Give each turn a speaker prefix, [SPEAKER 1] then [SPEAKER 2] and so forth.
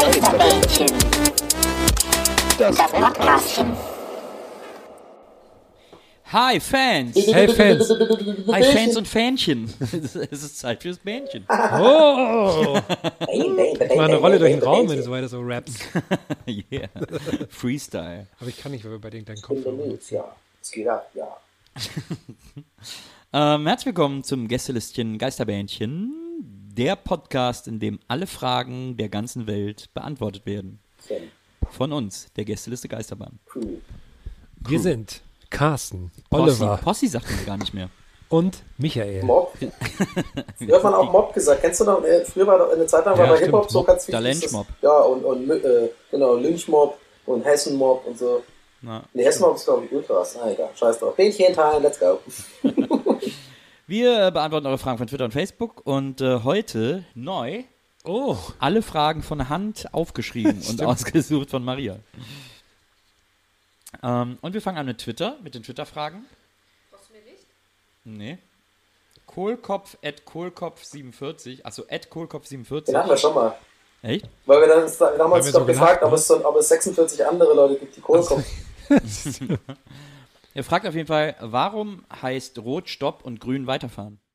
[SPEAKER 1] Geisterbällchen. Das Podcastchen.
[SPEAKER 2] Hi Fans!
[SPEAKER 3] Hey Fans!
[SPEAKER 2] Hi Fans und Fähnchen! Es ist Zeit fürs Bähnchen.
[SPEAKER 3] Oh! Ich mache eine Rolle durch den Raum, wenn du so weiter so rappst.
[SPEAKER 2] Yeah. Freestyle.
[SPEAKER 3] Aber ich kann nicht, weil wir bei deinen Kopf haben.
[SPEAKER 4] Ja, es geht ab, ja.
[SPEAKER 2] Herzlich willkommen zum Gästelistchen Geisterbähnchen, der Podcast, in dem alle Fragen der ganzen Welt beantwortet werden. Von uns, der Gästeliste Geisterbahn.
[SPEAKER 3] Wir sind Carsten,
[SPEAKER 2] Possi,
[SPEAKER 3] Oliver
[SPEAKER 2] Possi sagt man gar nicht mehr.
[SPEAKER 3] und Michael.
[SPEAKER 4] Mob? Früher hat man auch Mob gesagt. Kennst du noch? Früher war doch eine Zeit lang war bei Hip-Hop so ganz
[SPEAKER 2] Der
[SPEAKER 4] wichtig.
[SPEAKER 2] Lynchmob.
[SPEAKER 4] Ja, und genau, Lynchmob und Hessenmob und so.
[SPEAKER 2] Na.
[SPEAKER 4] Ne, Hessenmob ist, glaube ich, Ultras. Ah, egal. Scheiß drauf. Bähnchen teilen, let's go.
[SPEAKER 2] Wir beantworten eure Fragen von Twitter und Facebook und heute neu
[SPEAKER 3] Oh,
[SPEAKER 2] alle Fragen von Hand aufgeschrieben und ausgesucht von Maria. Und wir fangen an mit Twitter, mit den Twitter-Fragen.
[SPEAKER 5] Brauchst du mir nicht?
[SPEAKER 2] Nee. Kohlkopf@Kohlkopf47, also @Kohlkopf47.
[SPEAKER 4] Den hatten wir schon mal.
[SPEAKER 2] Echt?
[SPEAKER 4] Weil wir dann damals
[SPEAKER 3] wir so
[SPEAKER 4] gefragt,
[SPEAKER 3] gelacht,
[SPEAKER 4] ob es 46 andere Leute gibt, die Kohlkopf.
[SPEAKER 2] Er fragt auf jeden Fall, warum heißt Rot Stopp und Grün weiterfahren?